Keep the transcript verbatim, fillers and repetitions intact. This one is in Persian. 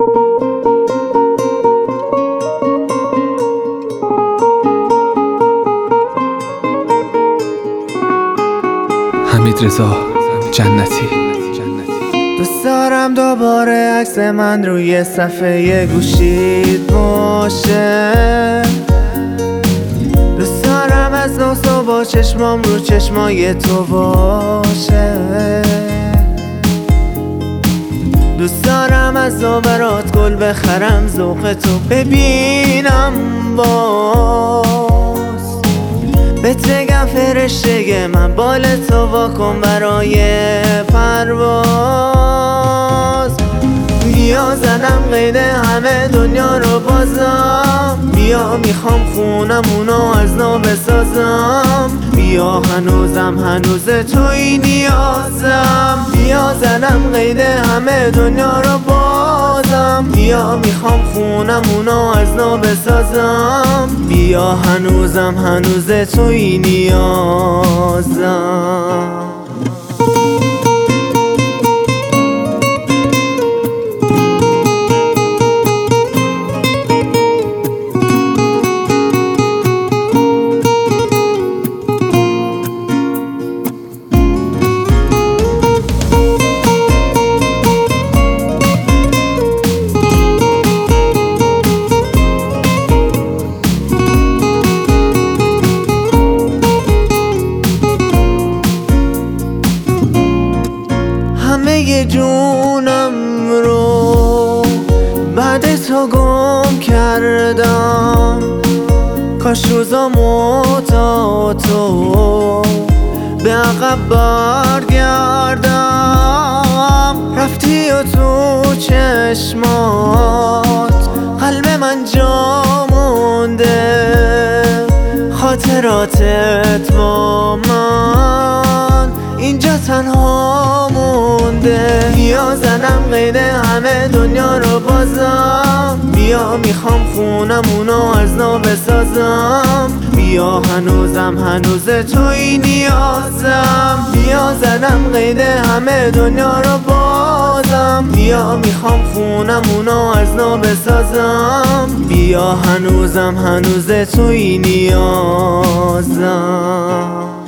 حمیدرضا جنتی. دوست دارم دوباره عکس من روی صفحه گوشید باشه. دوست دارم از نو صبح چشمام رو چشمای تو باشه. دوست دارم از نو برات گل بخرم، ذوق تو ببینم باز. بهت بگم فرشته من بال تو واکن برای پرواز. بیا زنم قید همه دنیا رو بازم. بیا میخوام خونمونو از نو بسازم. بیا هنوزم هنوز توی نیازم. بیا زنم قید همه دنیا رو بازم. بیا میخوام خونمونو از نو بسازم. بیا هنوزم هنوز توی نیازم. همه جونم رو بعد تو گم کردم. کاش روزامو تا تو به عقب برگردم. رفتی و تو چشمات قلب من جا مونده. خاطراتت با من اینجا تنها مونده. بیا زنم قید همه دنیا رو بازم. بیا میخوام خونمونو از نو بسازم. بیا هنوزم هنوز توی نیازم. بیا زنم قید همه دنیا رو بازم. بیا میخوام خونمونو از نو بسازم. بیا هنوزم هنوز توی نیازم.